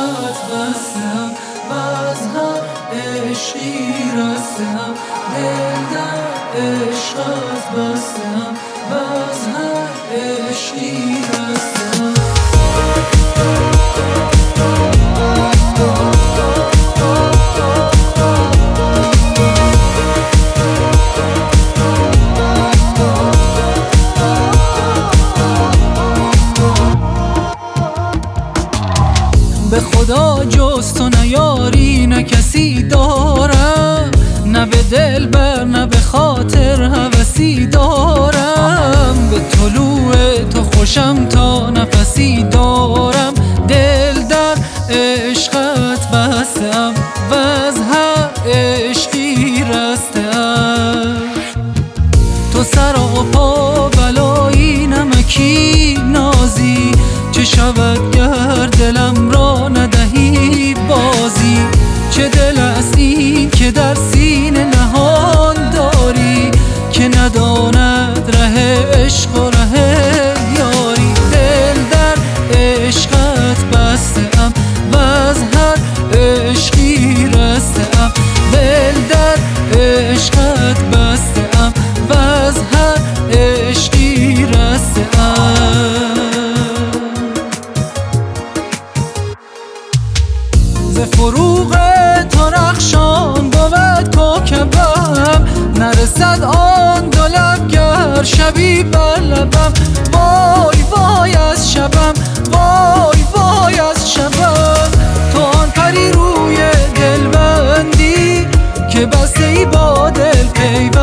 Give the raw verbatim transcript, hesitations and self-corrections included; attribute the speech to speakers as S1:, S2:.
S1: عشقت بستم و از هر عشقی رستم. دل در عشقت بستم و از هر عشقی رستم. به خدا جز تو نیاری نه کسی دارم، نه به دل بر نه به خاطر هوسی دارم. به طلوع تو خوشم تا نفسی دارم، دل در عشقت بستم و از هر عشقی رستم. تو سراپا بلایی نمکی نازی، چه شود گر دلم را ندهی بازی. چه دل است این که در سینه نهان داری، که نداند ره عشق و ره یاری. دل در عشقت بستم و از هر عشقی رستم. دل در عشقت بستم و از هر عشقی رستم. ز فروغ تو رخشان بود کوکبم، نرسد آن دو لب گر شبی بر لبم. وای وای از شبم، وای وای از شبم. تو آن پری روی دل بندی که بسته ای با دل پیوندی.